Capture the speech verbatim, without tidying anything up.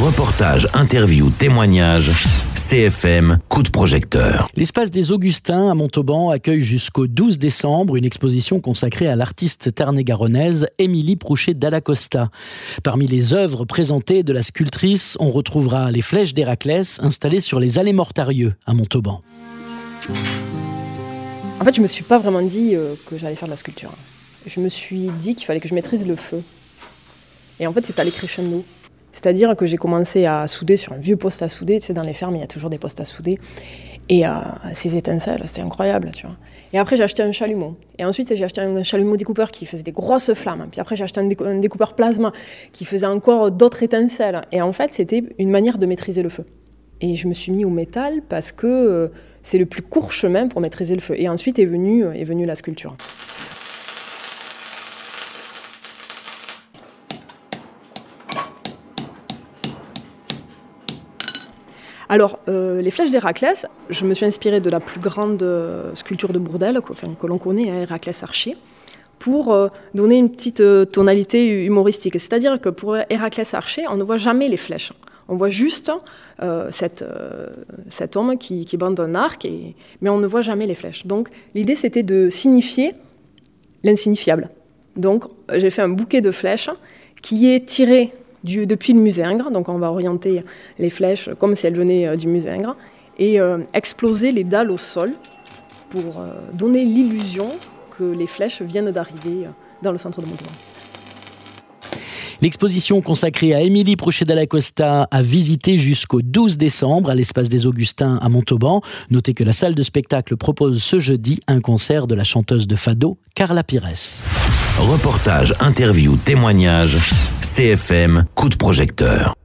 Reportage, interview, témoignage, C F M, coup de projecteur. L'espace des Augustins à Montauban accueille jusqu'au douze décembre une exposition consacrée à l'artiste tarn-et-garonnaise Émilie Prouché Dalla Costa. Parmi les œuvres présentées de la sculptrice, on retrouvera les flèches d'Héraclès installées sur les allées Mortarieux à Montauban. En fait, je me suis pas vraiment dit euh, que j'allais faire de la sculpture. Je me suis dit qu'il fallait que je maîtrise le feu. Et en fait, c'est allé crescendo. C'est-à-dire que j'ai commencé à souder sur un vieux poste à souder. Tu sais, dans les fermes, il y a toujours des postes à souder. Et euh, ces étincelles, c'était incroyable, tu vois. Et après, j'ai acheté un chalumeau. Et ensuite, j'ai acheté un chalumeau découpeur qui faisait des grosses flammes. Puis après, j'ai acheté un, décou- un découpeur plasma qui faisait encore d'autres étincelles. Et en fait, c'était une manière de maîtriser le feu. Et je me suis mis au métal parce que euh, c'est le plus court chemin pour maîtriser le feu. Et ensuite est venue, est venue la sculpture. Alors, euh, les flèches d'Héraclès, je me suis inspirée de la plus grande euh, sculpture de Bourdelle, que, enfin, que l'on connaît, hein, Héraclès Archer, pour euh, donner une petite euh, tonalité humoristique. C'est-à-dire que pour Héraclès Archer, on ne voit jamais les flèches. On voit juste euh, cette, euh, cet homme qui, qui bande un arc, et, mais on ne voit jamais les flèches. Donc, l'idée, c'était de signifier l'insignifiable. Donc, j'ai fait un bouquet de flèches qui est tiré Du, depuis le musingre, donc on va orienter les flèches comme si elles venaient euh, du musingre, et euh, exploser les dalles au sol pour euh, donner l'illusion que les flèches viennent d'arriver euh, dans le centre de Montauban. L'exposition consacrée à Émilie Prouché Dalla Costa a visité jusqu'au douze décembre à l'espace des Augustins à Montauban. Notez que la salle de spectacle propose ce jeudi un concert de la chanteuse de fado Carla Pires. Reportage, interview, témoignage, C F M, coup de projecteur.